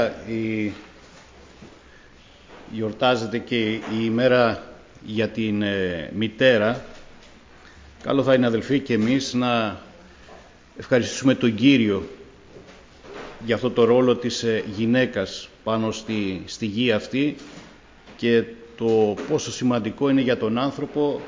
Γιορτάζεται και η ημέρα για την μητέρα. Καλό θα είναι, αδελφοί, και εμείς να ευχαριστήσουμε τον Κύριο για αυτό το ρόλο της γυναίκας πάνω στη γη αυτή και το πόσο σημαντικό είναι για τον άνθρωπο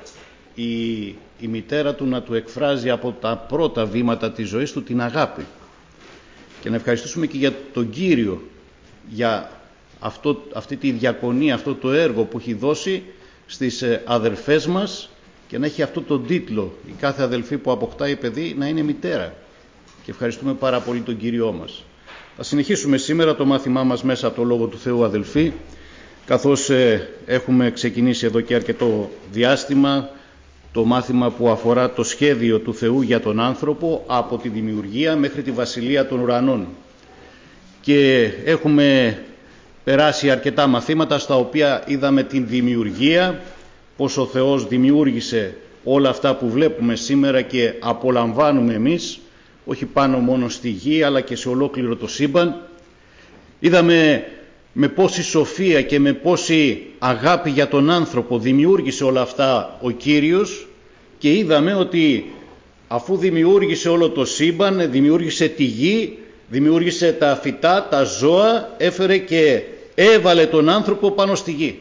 η μητέρα του να του εκφράζει από τα πρώτα βήματα της ζωής του την αγάπη. Και να ευχαριστήσουμε και για τον Κύριο για αυτή τη διακονία, αυτό το έργο που έχει δώσει στις αδελφές μας, και να έχει αυτό τον τίτλο η κάθε αδελφή που αποκτάει παιδί να είναι μητέρα. Και ευχαριστούμε πάρα πολύ τον Κύριό μας. Θα συνεχίσουμε σήμερα το μάθημά μας μέσα από το Λόγο του Θεού, αδελφοί, καθώς έχουμε ξεκινήσει εδώ και αρκετό διάστημα το μάθημα που αφορά το σχέδιο του Θεού για τον άνθρωπο από τη δημιουργία μέχρι τη βασιλεία των ουρανών. Και έχουμε περάσει αρκετά μαθήματα στα οποία είδαμε την δημιουργία, πως ο Θεός δημιούργησε όλα αυτά που βλέπουμε σήμερα και απολαμβάνουμε εμείς, όχι πάνω μόνο στη γη αλλά και σε ολόκληρο το σύμπαν. Είδαμε με πόση σοφία και με πόση αγάπη για τον άνθρωπο δημιούργησε όλα αυτά ο Κύριος, και είδαμε ότι αφού δημιούργησε όλο το σύμπαν, δημιούργησε τη γη, δημιούργησε τα φυτά, τα ζώα, έφερε και έβαλε τον άνθρωπο πάνω στη γη.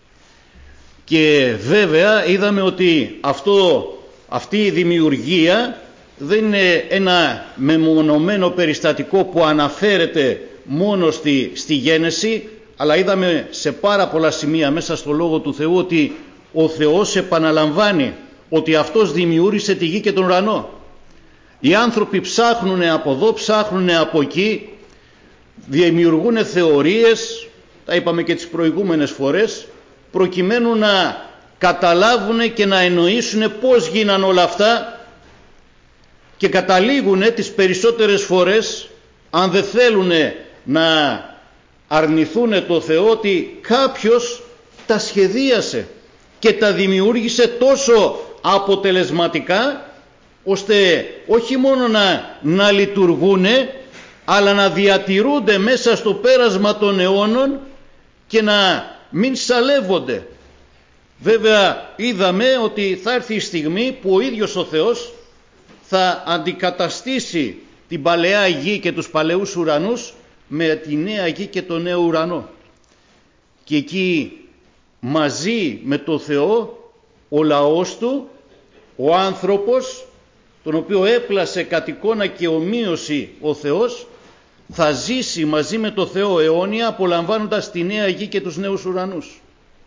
Και βέβαια είδαμε ότι αυτή η δημιουργία δεν είναι ένα μεμονωμένο περιστατικό που αναφέρεται μόνο στη γένεση, αλλά είδαμε σε πάρα πολλά σημεία μέσα στο Λόγο του Θεού ότι ο Θεός επαναλαμβάνει ότι αυτός δημιούργησε τη γη και τον ουρανό. Οι άνθρωποι ψάχνουν από εδώ, ψάχνουν από εκεί, δημιουργούν θεωρίες, τα είπαμε και τις προηγούμενες φορές, προκειμένου να καταλάβουν και να εννοήσουν πώς γίναν όλα αυτά, και καταλήγουν τις περισσότερες φορές, αν δεν θέλουν να αρνηθούν το Θεό, ότι κάποιος τα σχεδίασε και τα δημιούργησε τόσο αποτελεσματικά ώστε όχι μόνο να λειτουργούν, αλλά να διατηρούνται μέσα στο πέρασμα των αιώνων και να μην σαλεύονται. Βέβαια είδαμε ότι θα έρθει η στιγμή που ο ίδιος ο Θεός θα αντικαταστήσει την παλαιά γη και τους παλαιούς ουρανούς με τη νέα γη και τον νέο ουρανό. Και εκεί μαζί με το Θεό ο λαός του, ο άνθρωπος, τον οποίο έπλασε κατ' εικόνα και ομοίωση ο Θεός, θα ζήσει μαζί με το Θεό αιώνια, απολαμβάνοντας τη νέα γη και τους νέους ουρανούς.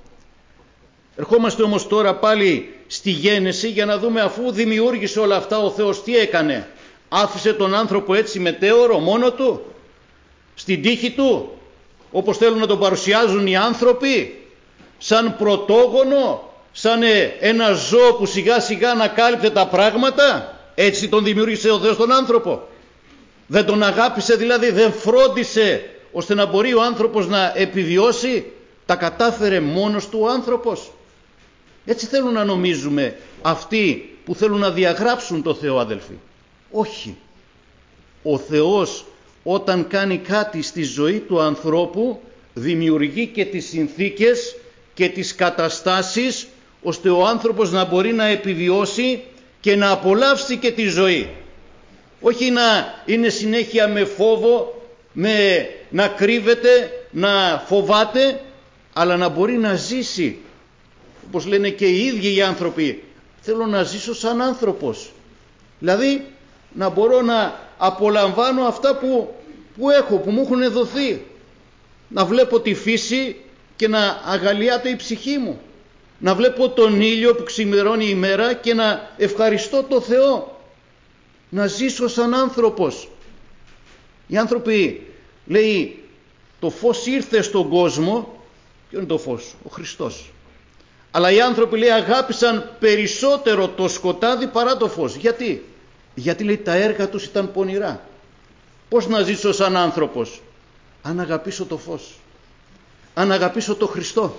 Ερχόμαστε όμως τώρα πάλι στη γένεση για να δούμε, αφού δημιούργησε όλα αυτά ο Θεός, τι έκανε? Άφησε τον άνθρωπο έτσι μετέωρο μόνο του, στην τύχη του, όπως θέλουν να τον παρουσιάζουν οι άνθρωποι, σαν πρωτόγονο, σαν ένα ζώο που σιγά σιγά ανακάλυπτε τα πράγματα? Έτσι τον δημιούργησε ο Θεός τον άνθρωπο? Δεν τον αγάπησε δηλαδή, δεν φρόντισε ώστε να μπορεί ο άνθρωπος να επιβιώσει? Τα κατάφερε μόνος του ο άνθρωπος? Έτσι θέλουν να νομίζουμε αυτοί που θέλουν να διαγράψουν το Θεό, αδελφοί. Όχι. Ο Θεός όταν κάνει κάτι στη ζωή του ανθρώπου, δημιουργεί και τις συνθήκες και τις καταστάσεις ώστε ο άνθρωπος να μπορεί να επιβιώσει και να απολαύσει και τη ζωή. Όχι να είναι συνέχεια με φόβο, να κρύβεται, να φοβάται, αλλά να μπορεί να ζήσει. Όπως λένε και οι ίδιοι οι άνθρωποι, θέλω να ζήσω σαν άνθρωπος. Δηλαδή να μπορώ να απολαμβάνω αυτά που έχω, που μου έχουν δοθεί. Να βλέπω τη φύση και να αγαλιάται η ψυχή μου. Να βλέπω τον ήλιο που ξημερώνει η μέρα και να ευχαριστώ το Θεό. Να ζήσω σαν άνθρωπος. Οι άνθρωποι, λέει, το φως ήρθε στον κόσμο. Ποιο είναι το φως? Ο Χριστός. Αλλά οι άνθρωποι, λέει, αγάπησαν περισσότερο το σκοτάδι παρά το φως. Γιατί? Γιατί, λέει, τα έργα τους ήταν πονηρά. Πώς να ζήσω σαν άνθρωπος? Αν αγαπήσω το φως, αν αγαπήσω το Χριστό,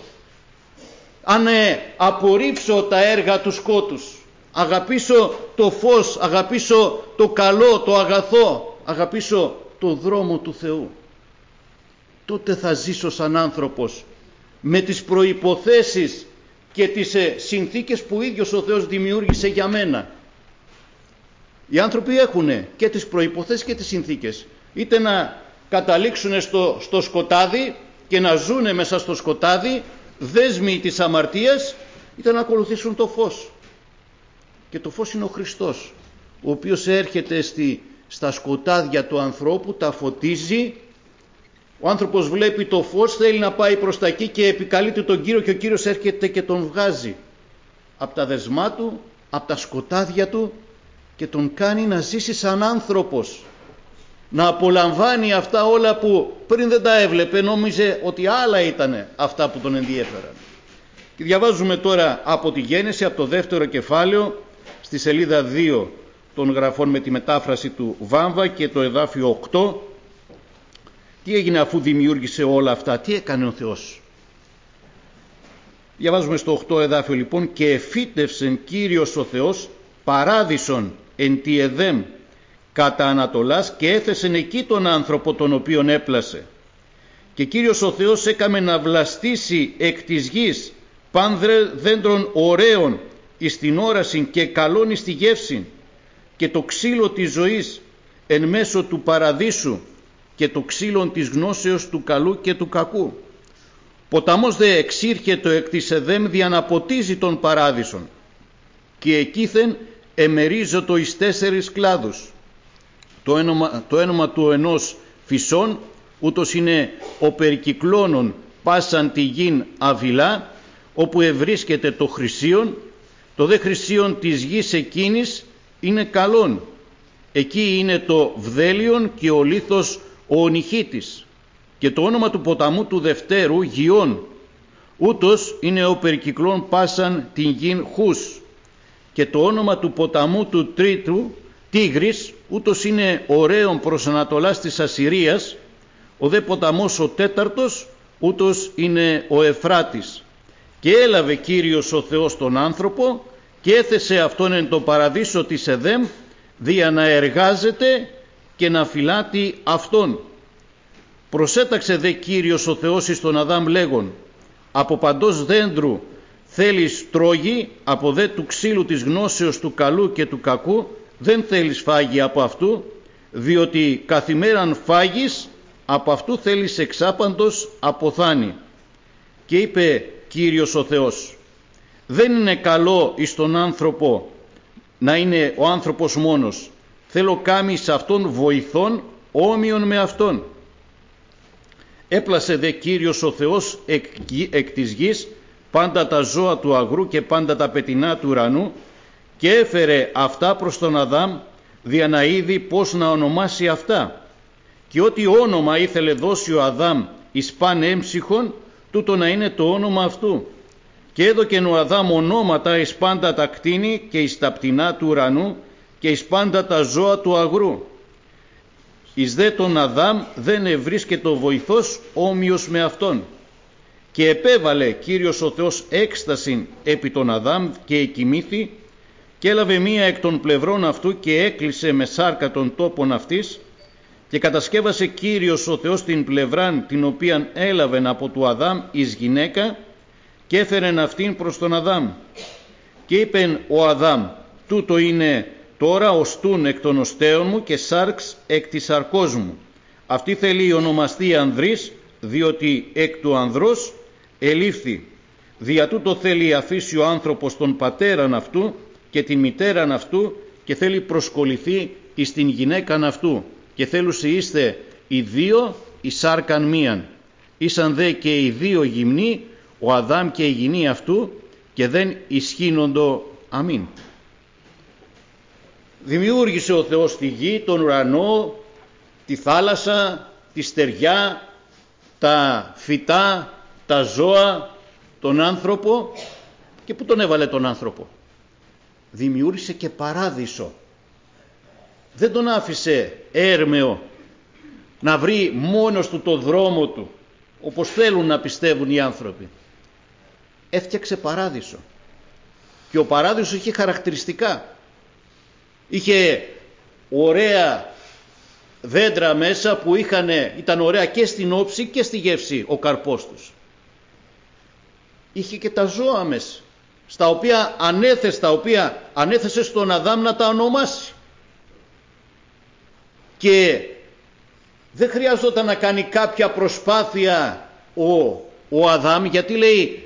αν απορρίψω τα έργα του σκότους, αγαπήσω το φως, αγαπήσω το καλό, το αγαθό, αγαπήσω το δρόμο του Θεού. τότε θα ζήσω σαν άνθρωπος με τις προϋποθέσεις και τις συνθήκες που ο ίδιος ο Θεός δημιούργησε για μένα. Οι άνθρωποι έχουν και τις προϋποθέσεις και τις συνθήκες. Είτε να καταλήξουν στο σκοτάδι και να ζουνε μέσα στο σκοτάδι, δέσμοι της αμαρτίας, είτε να ακολουθήσουν το φως. Και το φως είναι ο Χριστός, ο οποίος έρχεται στα σκοτάδια του ανθρώπου, τα φωτίζει. Ο άνθρωπος βλέπει το φως, θέλει να πάει προς τα εκεί και επικαλείται τον Κύριο, και ο Κύριος έρχεται και τον βγάζει από τα δεσμά του, από τα σκοτάδια του, και τον κάνει να ζήσει σαν άνθρωπος, να απολαμβάνει αυτά όλα που πριν δεν τα έβλεπε, νόμιζε ότι άλλα ήταν αυτά που τον ενδιέφεραν. Και διαβάζουμε τώρα από τη Γένεση, από το 2ο κεφάλαιο, στη σελίδα 2 των γραφών με τη μετάφραση του Βάμβα και το εδάφιο 8. Τι έγινε αφού δημιούργησε όλα αυτά, τι έκανε ο Θεός? Διαβάζουμε στο 8 εδάφιο λοιπόν: «Και εφύτευσεν Κύριος ο Θεός παράδεισον εν τη Εδέμ κατά Ανατολάς, και έθεσεν εκεί τον άνθρωπο τον οποίον έπλασε. Και Κύριος ο Θεός έκαμε να βλαστήσει εκ της γης παν δέντρων ωραίων εις την όρασιν και καλών εις τη γεύσιν, και το ξύλο της ζωής εν μέσω του παραδείσου, και το ξύλον της γνώσεως του καλού και του κακού. Ποταμός δε εξήρχετο εκ της Εδέμ διαναποτίζει τον παράδεισον, και εκείθεν εμερίζωτο εις 4 κλάδους. Το ένομα του ενός φυσών, ούτως είναι ο περικυκλώνων πάσαν τη γην αβυλά, όπου ευρίσκεται το χρυσίον. Το δε χρυσίον της γης εκείνης είναι καλόν. Εκεί είναι το βδέλιον και ο λίθος ο ονυχίτης. Και το όνομα του ποταμού του δευτέρου Γιών, ούτως είναι ο περικυκλών πάσαν την γην Χούς. Και το όνομα του ποταμού του τρίτου Τίγρης, ούτως είναι ωραίον προς Ανατολάς της Ασσυρίας. Ο δε ποταμός ο τέταρτος, ούτως είναι ο Εφράτης. Και έλαβε Κύριος ο Θεός τον άνθρωπο και έθεσε αυτόν εν το παραδείσο της Εδέμ, δια να εργάζεται και να φυλάτει αυτόν. Προσέταξε δε Κύριος ο Θεός εις τον Αδάμ λέγον: από παντός δέντρου θέλεις τρώγει, από δε του ξύλου της γνώσεως του καλού και του κακού δεν θέλεις φάγει από αυτού, διότι καθημέραν φάγεις από αυτού θέλεις εξάπαντος αποθάνει. Και είπε Κύριος ο Θεός: δεν είναι καλό εις τον άνθρωπο να είναι ο άνθρωπος μόνος, θέλω κάμει σε αυτόν βοηθών όμοιον με αυτόν. Έπλασε δε Κύριος ο Θεός εκ της γης πάντα τα ζώα του αγρού και πάντα τα πετεινά του ουρανού, και έφερε αυτά προς τον Αδάμ δια να είδει πώς να ονομάσει αυτά. Και ό,τι όνομα ήθελε δώσει ο Αδάμ εις παν έμψυχον, τούτο να είναι το όνομα αυτού. Και έδωκεν ο Αδάμ ονόματα εις πάντα τα κτήνη και εις τα πτηνά του ουρανού και εις πάντα τα ζώα του αγρού. Εις δε τον Αδάμ δεν ευρίσκεται ο βοηθός όμοιος με αυτόν. Και επέβαλε Κύριος ο Θεός έκστασιν επί τον Αδάμ και εκοιμήθη, και έλαβε μία εκ των πλευρών αυτού και έκλεισε με σάρκα των τόπων αυτής, και κατασκεύασε Κύριος ο Θεός την πλευράν την οποίαν έλαβεν από του Αδάμ εις γυναίκα, και έφερεν αυτήν προς τον Αδάμ. Και είπεν ο Αδάμ: τούτο είναι τώρα οστούν εκ των οστέων μου και σάρξ εκ της σαρκός μου. Αυτή θέλει ονομαστεί ανδρής, διότι εκ του ανδρός ελήφθη. Δια τούτο θέλει αφήσει ο άνθρωπος τον πατέραν αυτού και την μητέραν αυτού, και θέλει προσκοληθεί εις την γυναίκαν αυτού, και θέλουσι είστε οι δύο η σάρκαν μίαν. Ήσαν δε και οι δύο γυμνοί, ο Αδάμ και η γυνή αυτού, και δεν ισχύνοντο. Αμήν. Δημιούργησε ο Θεός τη γη, τον ουρανό, τη θάλασσα, τη στεριά, τα φυτά, τα ζώα, τον άνθρωπο. Και πού τον έβαλε τον άνθρωπο? Δημιούργησε και παράδεισο. Δεν τον άφησε έρμεο να βρει μόνος του το δρόμο του, όπως θέλουν να πιστεύουν οι άνθρωποι. Έφτιαξε παράδεισο. Και ο παράδεισος είχε χαρακτηριστικά. Είχε ωραία δέντρα μέσα που ήταν ωραία και στην όψη και στη γεύση ο καρπός τους. Είχε και τα ζώα μέσα, στα οποία ανέθεσε στον Αδάμ να τα ονομάσει. Και δεν χρειαζόταν να κάνει κάποια προσπάθεια ο Αδάμ, γιατί λέει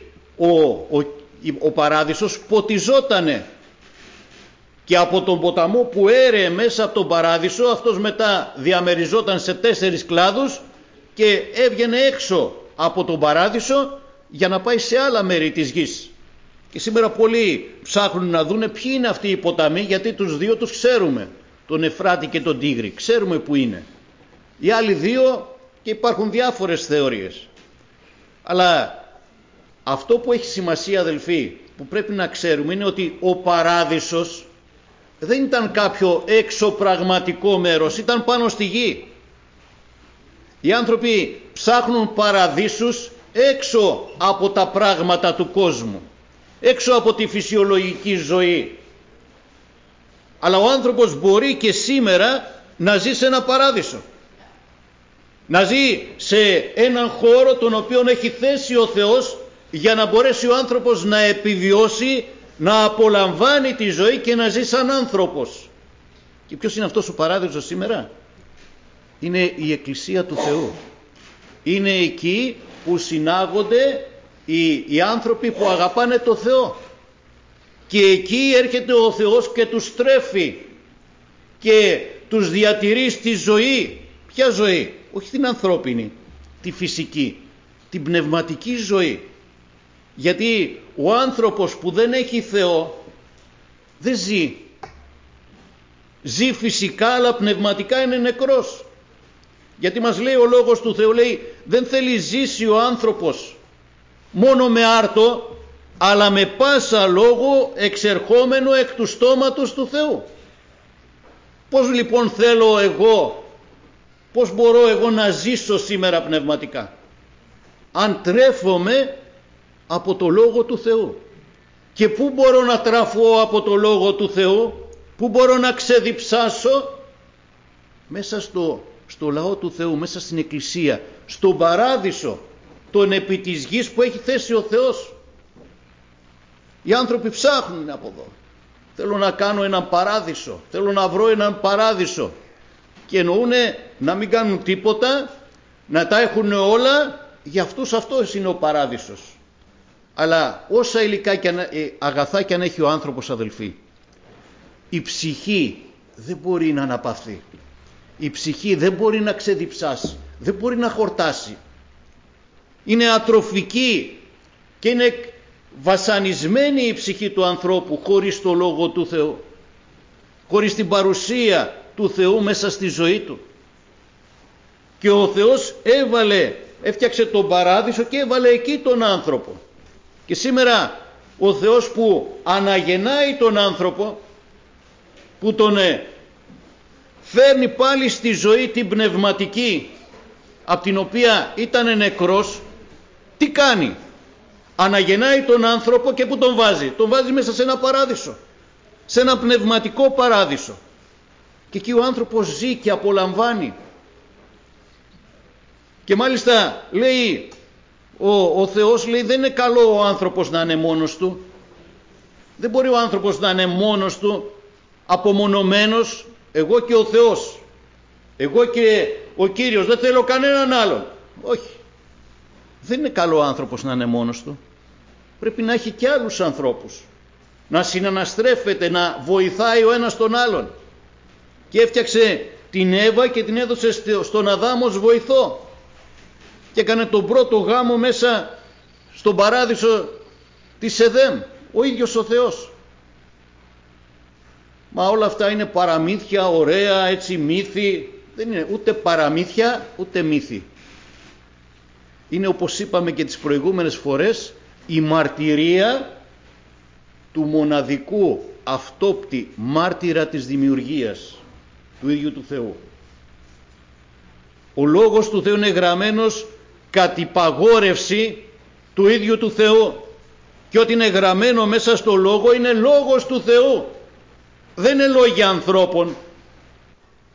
ο παράδεισος ποτιζότανε, και από τον ποταμό που έρεε μέσα από τον παράδεισο αυτός μετά διαμεριζόταν σε 4 κλάδους και έβγαινε έξω από τον παράδεισο για να πάει σε άλλα μέρη της γης. Και σήμερα πολλοί ψάχνουν να δούνε ποιοι είναι αυτοί οι ποταμοί, γιατί τους 2 τους ξέρουμε, τον Εφράτη και τον Τίγρη, ξέρουμε που είναι. Οι άλλοι 2, και υπάρχουν διάφορες θεωρίες. Αλλά αυτό που έχει σημασία, αδελφοί, που πρέπει να ξέρουμε, είναι ότι ο παράδεισος δεν ήταν κάποιο εξωπραγματικό μέρος, ήταν πάνω στη γη. Οι άνθρωποι ψάχνουν παραδείσους έξω από τα πράγματα του κόσμου, έξω από τη φυσιολογική ζωή. Αλλά ο άνθρωπος μπορεί και σήμερα να ζει σε ένα παράδεισο, να ζει σε έναν χώρο τον οποίο έχει θέσει ο Θεός για να μπορέσει ο άνθρωπος να επιβιώσει, να απολαμβάνει τη ζωή και να ζει σαν άνθρωπος. Και ποιος είναι αυτός ο παράδεισος σήμερα? Είναι η Εκκλησία του Θεού. Είναι εκεί που συνάγονται οι άνθρωποι που αγαπάνε το Θεό. Και εκεί έρχεται ο Θεός και τους τρέφει και τους διατηρεί στη ζωή. Ποια ζωή? Όχι την ανθρώπινη, τη φυσική, την πνευματική ζωή. Γιατί ο άνθρωπος που δεν έχει Θεό δεν ζει. Ζει φυσικά, αλλά πνευματικά είναι νεκρός. Γιατί μας λέει ο Λόγος του Θεού, λέει, δεν θέλει ζήσει ο άνθρωπος μόνο με άρτο, αλλά με πάσα λόγο εξερχόμενο εκ του στόματος του Θεού. Πώς λοιπόν θέλω εγώ, πώς μπορώ εγώ να ζήσω σήμερα πνευματικά? Αν τρέφομαι από το Λόγο του Θεού. Και πού μπορώ να τραφώ από το Λόγο του Θεού? Πού μπορώ να ξεδιψάσω? Μέσα στο λαό του Θεού, μέσα στην Εκκλησία, στον παράδεισο, τον επί της γης που έχει θέσει ο Θεός. Οι άνθρωποι ψάχνουν από εδώ. Θέλω να κάνω έναν παράδεισο, θέλω να βρω έναν παράδεισο, και εννοούνε να μην κάνουν τίποτα, να τα έχουν όλα. Για αυτούς αυτός είναι ο παράδεισος. Αλλά όσα υλικά και αγαθά και αν έχει ο άνθρωπος, αδελφοί, η ψυχή δεν μπορεί να αναπαυθεί. Η ψυχή δεν μπορεί να ξεδιψάσει, δεν μπορεί να χορτάσει. Είναι ατροφική και είναι βασανισμένη η ψυχή του ανθρώπου χωρίς το Λόγο του Θεού, χωρίς την παρουσία του Θεού μέσα στη ζωή του. Και ο Θεός έφτιαξε τον παράδεισο και έβαλε εκεί τον άνθρωπο. Και σήμερα ο Θεός που αναγεννάει τον άνθρωπο, που τον φέρνει πάλι στη ζωή την πνευματική, από την οποία ήταν νεκρός, τι κάνει? Αναγεννάει τον άνθρωπο και που τον βάζει? Τον βάζει μέσα σε ένα παράδεισο, σε ένα πνευματικό παράδεισο. Και εκεί ο άνθρωπος ζει και απολαμβάνει. Και μάλιστα λέει ο Θεός, λέει, δεν είναι καλό ο άνθρωπος να είναι μόνος του. Δεν μπορεί ο άνθρωπος να είναι μόνος του, απομονωμένος, εγώ και ο Θεός, εγώ και ο Κύριος, δεν θέλω κανέναν άλλον. Όχι, δεν είναι καλό ο άνθρωπος να είναι μόνος του. Πρέπει να έχει και άλλους ανθρώπους, να συναναστρέφεται, να βοηθάει ο ένας τον άλλον. Και έφτιαξε την Εύα και την έδωσε στον Αδάμ ως βοηθό, και έκανε τον πρώτο γάμο μέσα στον παράδεισο της Εδέμ, ο ίδιος ο Θεός. Μα όλα αυτά είναι παραμύθια, ωραία, έτσι, μύθι. Δεν είναι ούτε παραμύθια ούτε μύθι. Είναι, όπως είπαμε και τις προηγούμενες φορές, η μαρτυρία του μοναδικού αυτόπτη μάρτυρα της δημιουργίας, του ίδιου του Θεού. Ο Λόγος του Θεού είναι γραμμένος κατ' υπαγόρευση του ίδιου του Θεού, και ό,τι είναι γραμμένο μέσα στο Λόγο είναι Λόγος του Θεού, δεν είναι λόγια ανθρώπων.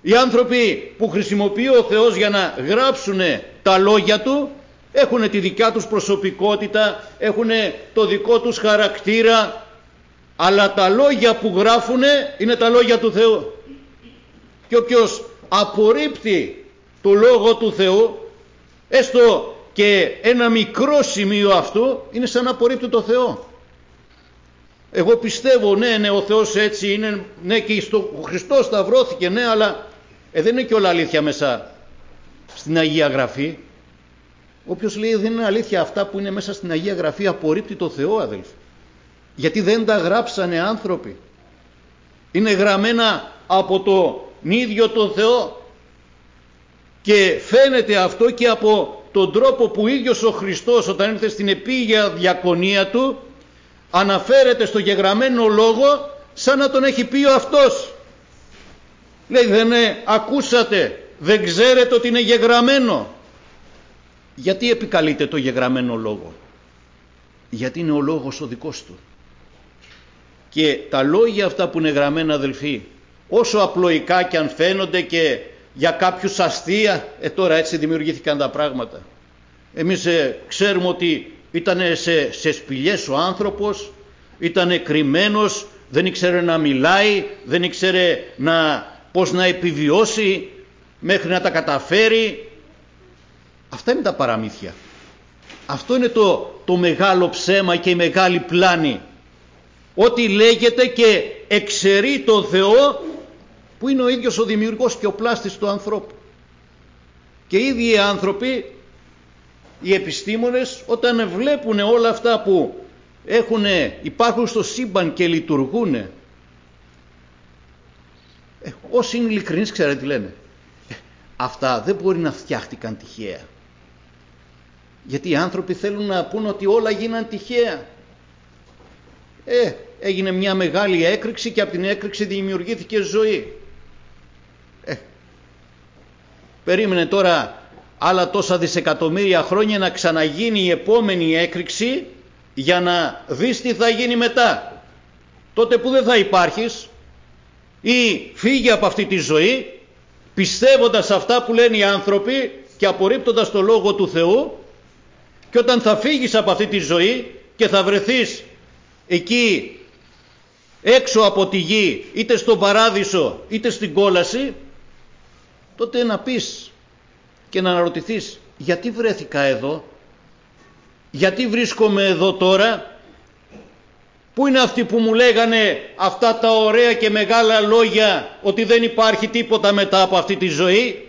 Οι άνθρωποι που χρησιμοποιεί ο Θεός για να γράψουν τα λόγια Του έχουν τη δικιά τους προσωπικότητα, έχουν το δικό τους χαρακτήρα, αλλά τα λόγια που γράφουν είναι τα λόγια του Θεού. Και όποιος απορρίπτει το Λόγο του Θεού, έστω και ένα μικρό σημείο αυτού, είναι σαν να απορρίπτει το Θεό. Εγώ πιστεύω, ναι, ο Θεός έτσι είναι, ναι, και ο Χριστός σταυρώθηκε, ναι, αλλά δεν είναι και όλα αλήθεια μέσα στην Αγία Γραφή. Όποιος λέει δεν είναι αλήθεια αυτά που είναι μέσα στην Αγία Γραφή, απορρίπτει το Θεό, αδελφοί. Γιατί δεν τα γράψανε άνθρωποι. Είναι γραμμένα από τον ίδιο τον Θεό. Και φαίνεται αυτό και από τον τρόπο που ίδιος ο Χριστός, όταν ήρθε στην επίγεια διακονία Του, αναφέρεται στο γεγραμμένο λόγο σαν να τον έχει πει ο αυτός. Λέει, δεν ακούσατε, δεν ξέρετε ότι είναι γεγραμμένο? Γιατί επικαλείται το γεγραμμένο λόγο? Γιατί είναι ο λόγος ο δικός Του. Και τα λόγια αυτά που είναι γραμμένα, αδελφοί, όσο απλοϊκά και αν φαίνονται και για κάποιους αστεία, τώρα έτσι δημιουργήθηκαν τα πράγματα. Εμείς ξέρουμε ότι ήταν σε σπηλιές ο άνθρωπος, ήταν κρυμμένος, δεν ήξερε να μιλάει, δεν ήξερε πώς να επιβιώσει μέχρι να τα καταφέρει. Αυτά είναι τα παραμύθια. Αυτό είναι το μεγάλο ψέμα και η μεγάλη πλάνη. Ότι λέγεται και εξαιρεί τον Θεό που είναι ο ίδιος ο δημιουργός και ο πλάστης του ανθρώπου. Και οι ίδιοι οι άνθρωποι, οι επιστήμονες, όταν βλέπουν όλα αυτά που υπάρχουν στο σύμπαν και λειτουργούν, όσοι είναι ειλικρινείς ξέρετε τι λένε? Αυτά δεν μπορεί να φτιάχτηκαν τυχαία. Γιατί οι άνθρωποι θέλουν να πούν ότι όλα γίναν τυχαία. Έγινε μια μεγάλη έκρηξη και από την έκρηξη δημιουργήθηκε ζωή. Περίμενε τώρα άλλα τόσα δισεκατομμύρια χρόνια να ξαναγίνει η επόμενη έκρηξη για να δεις τι θα γίνει μετά. Τότε που δεν θα υπάρχεις, ή φύγε από αυτή τη ζωή πιστεύοντας αυτά που λένε οι άνθρωποι και απορρίπτοντας το Λόγο του Θεού, και όταν θα φύγεις από αυτή τη ζωή και θα βρεθείς εκεί έξω από τη γη, είτε στον παράδεισο είτε στην κόλαση, τότε να πεις και να αναρωτηθείς, γιατί βρέθηκα εδώ, γιατί βρίσκομαι εδώ τώρα, πού είναι αυτοί που μου λέγανε αυτά τα ωραία και μεγάλα λόγια ότι δεν υπάρχει τίποτα μετά από αυτή τη ζωή?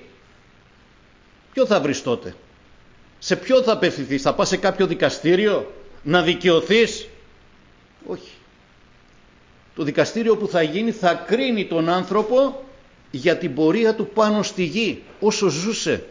Ποιο θα βρεις τότε? Σε ποιο θα απευθυνθείς? Θα πας σε κάποιο δικαστήριο να δικαιωθείς? Όχι. Το δικαστήριο που θα γίνει θα κρίνει τον άνθρωπο για την πορεία του πάνω στη γη όσο ζούσε.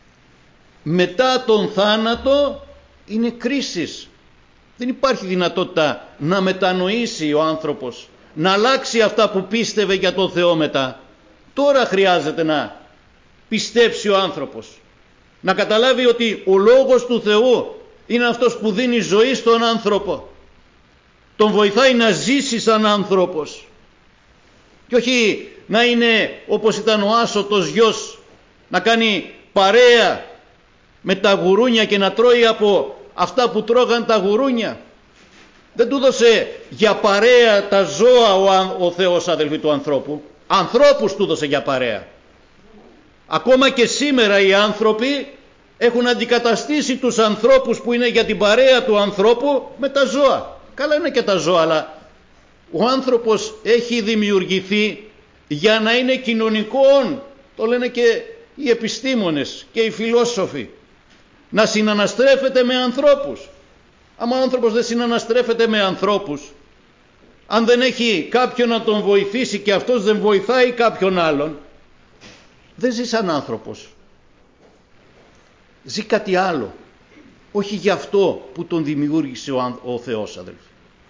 Μετά τον θάνατο είναι κρίσεις. Δεν υπάρχει δυνατότητα να μετανοήσει ο άνθρωπος, να αλλάξει αυτά που πίστευε για τον Θεό μετά. Τώρα χρειάζεται να πιστέψει ο άνθρωπος, να καταλάβει ότι ο Λόγος του Θεού είναι αυτός που δίνει ζωή στον άνθρωπο, τον βοηθάει να ζήσει σαν άνθρωπος, και όχι να είναι όπως ήταν ο άσωτος γιος, να κάνει παρέα με τα γουρούνια και να τρώει από αυτά που τρώγαν τα γουρούνια. Δεν του δώσε για παρέα τα ζώα ο Θεός, αδελφοί, του ανθρώπου. Ανθρώπους του δώσε για παρέα. Ακόμα και σήμερα οι άνθρωποι έχουν αντικαταστήσει τους ανθρώπους που είναι για την παρέα του ανθρώπου με τα ζώα. Καλά είναι και τα ζώα, αλλά ο άνθρωπος έχει δημιουργηθεί για να είναι κοινωνικών. Το λένε και οι επιστήμονες και οι φιλόσοφοι. Να συναναστρέφεται με ανθρώπους. Άμα ο άνθρωπος δεν συναναστρέφεται με ανθρώπους, αν δεν έχει κάποιον να τον βοηθήσει και αυτός δεν βοηθάει κάποιον άλλον, δεν ζει σαν άνθρωπος. Ζει κάτι άλλο. Όχι για αυτό που τον δημιούργησε ο Θεός, αδελφοί.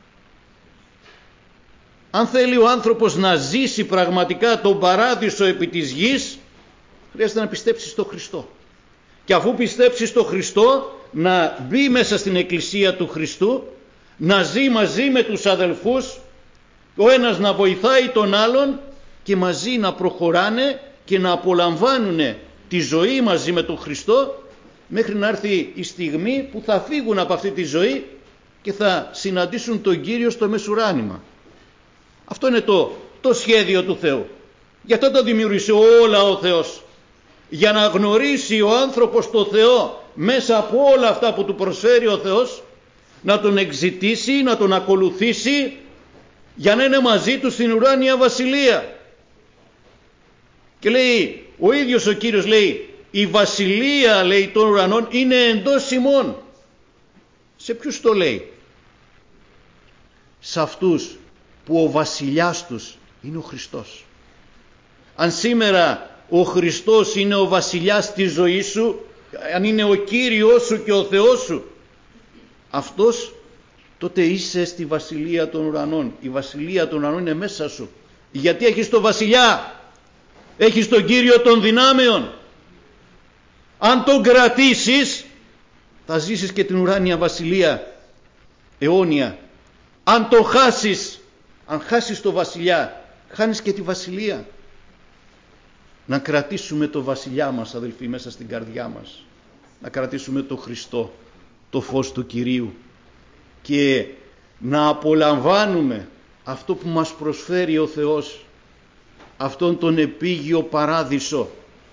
Αν θέλει ο άνθρωπος να ζήσει πραγματικά τον παράδεισο επί της γης, χρειάζεται να πιστέψει στο Χριστό. Και αφού πιστέψει στο Χριστό, να μπει μέσα στην εκκλησία του Χριστού, να ζει μαζί με τους αδελφούς, ο ένας να βοηθάει τον άλλον και μαζί να προχωράνε και να απολαμβάνουν τη ζωή μαζί με τον Χριστό, μέχρι να έρθει η στιγμή που θα φύγουν από αυτή τη ζωή και θα συναντήσουν τον Κύριο στο μεσουράνημα. Αυτό είναι το σχέδιο του Θεού. Γι' αυτό το δημιούργησε όλα ο Θεός. Για να γνωρίσει ο άνθρωπος το Θεό μέσα από όλα αυτά που του προσφέρει ο Θεός, να τον εξητήσει, να τον ακολουθήσει, για να είναι μαζί του στην ουράνια βασιλεία. Και λέει, ο ίδιος ο Κύριος λέει, η βασιλεία, λέει, των ουρανών είναι εντός ημών. Σε ποιους το λέει? Σε αυτούς που ο βασιλιάς τους είναι ο Χριστός. Αν σήμερα ο Χριστός είναι ο βασιλιάς της ζωής σου, αν είναι ο Κύριος σου και ο Θεός σου, αυτός, τότε είσαι στη βασιλεία των ουρανών. Η βασιλεία των ουρανών είναι μέσα σου. Γιατί έχεις τον βασιλιά, έχεις τον Κύριο των δυνάμεων. Αν τον κρατήσεις, θα ζήσεις και την ουράνια βασιλεία αιώνια. Αν το χάσεις, αν χάσεις το βασιλιά, χάνεις και τη βασιλεία. Να κρατήσουμε το βασιλιά μας, αδελφοί, μέσα στην καρδιά μας. Να κρατήσουμε το Χριστό, το φως του Κυρίου, και να απολαμβάνουμε αυτό που μας προσφέρει ο Θεός, αυτόν τον επίγειο παράδεισο,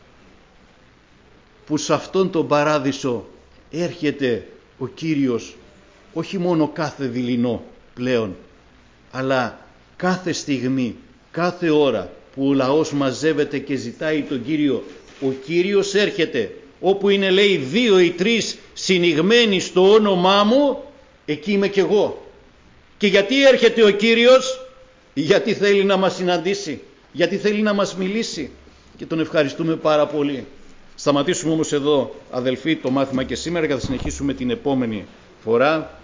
που σε αυτόν τον παράδεισο έρχεται ο Κύριος όχι μόνο κάθε δειλινό πλέον, αλλά κάθε στιγμή, κάθε ώρα που ο λαός μαζεύεται και ζητάει τον Κύριο, ο Κύριος έρχεται. Όπου είναι, λέει, 2 ή 3 συνηγμένοι στο όνομά μου, εκεί είμαι κι εγώ. Και γιατί έρχεται ο Κύριος? Γιατί θέλει να μας συναντήσει, γιατί θέλει να μας μιλήσει, και τον ευχαριστούμε πάρα πολύ. Σταματήσουμε όμως εδώ, αδελφοί, το μάθημα και σήμερα, και θα συνεχίσουμε την επόμενη φορά.